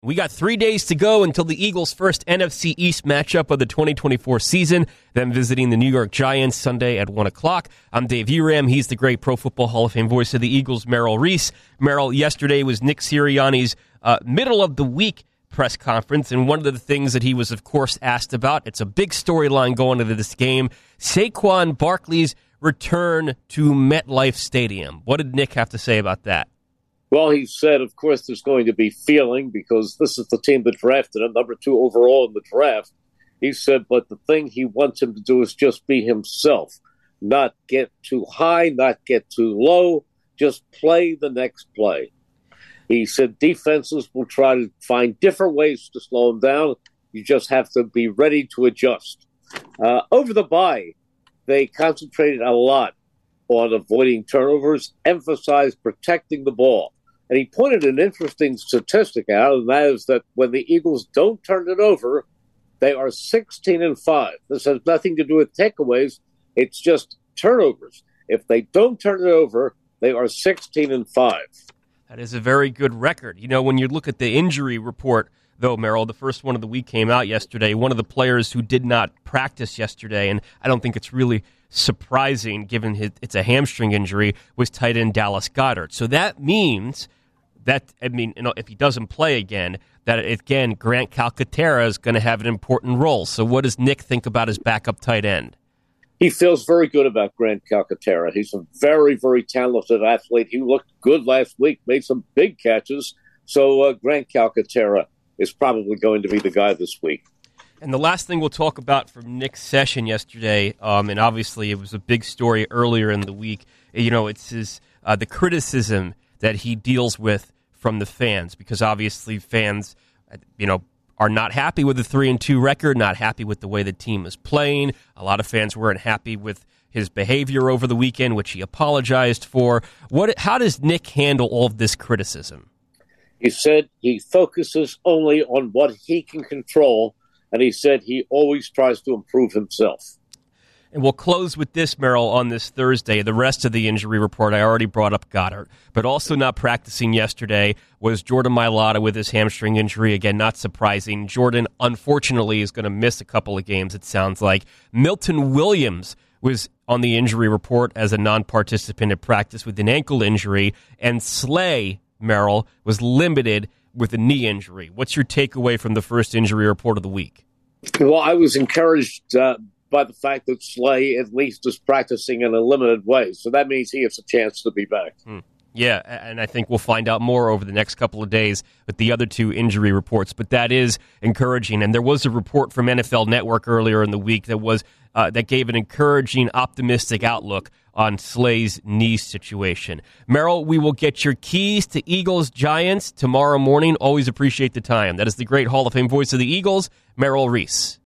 We got 3 days to go until the Eagles' first NFC East matchup of the 2024 season, then visiting the New York Giants Sunday at 1 o'clock. I'm Dave Uram. He's the great Pro Football Hall of Fame voice of the Eagles, Merrill Reese. Merrill, yesterday was Nick Sirianni's middle-of-the-week press conference, and one of the things that he was, of course, asked about, it's a big storyline going into this game, Saquon Barkley's return to MetLife Stadium. What did Nick have to say about that? Well, he said, of course, there's going to be feeling because this is the team that drafted him, number 2 overall in the draft. He said, but the thing he wants him to do is just be himself, not get too high, not get too low, just play the next play. He said defenses will try to find different ways to slow him down. You just have to be ready to adjust. Over the bye, they concentrated a lot on avoiding turnovers, emphasized protecting the ball. And he pointed an interesting statistic out, and that is that when the Eagles don't turn it over, they are 16-5. This has nothing to do with takeaways. It's just turnovers. If they don't turn it over, they are 16-5. That is a very good record. You know, when you look at the injury report, though, Merrill, the first one of the week came out yesterday. One of the players who did not practice yesterday, and I don't think it's really surprising given it's a hamstring injury, was tight end Dallas Goedert. So that means that, if he doesn't play again, that, again, Grant Calcaterra is going to have an important role. So what does Nick think about his backup tight end? He feels very good about Grant Calcaterra. He's a very, very talented athlete. He looked good last week, made some big catches. So Grant Calcaterra is probably going to be the guy this week. And the last thing we'll talk about from Nick's session yesterday, and obviously it was a big story earlier in the week, it's the criticism that he deals with from the fans, because obviously fans, are not happy with the 3-2 record, not happy with the way the team is playing. A lot of fans weren't happy with his behavior over the weekend, which he apologized for. How does Nick handle all of this criticism? He said he focuses only on what he can control, and he said he always tries to improve himself. And we'll close with this, Merrill, on this Thursday. The rest of the injury report, I already brought up Goddard. But also not practicing yesterday was Jordan Mailata with his hamstring injury. Again, not surprising. Jordan, unfortunately, is going to miss a couple of games, it sounds like. Milton Williams was on the injury report as a non-participant at practice with an ankle injury. And Slay, Merrill, was limited with a knee injury. What's your takeaway from the first injury report of the week? Well, I was encouraged by the fact that Slay at least is practicing in a limited way. So that means he has a chance to be back. Yeah, and I think we'll find out more over the next couple of days with the other 2 injury reports. But that is encouraging. And there was a report from NFL Network earlier in the week that gave an encouraging, optimistic outlook on Slay's knee situation. Merrill, we will get your keys to Eagles-Giants tomorrow morning. Always appreciate the time. That is the great Hall of Fame voice of the Eagles, Merrill Reese.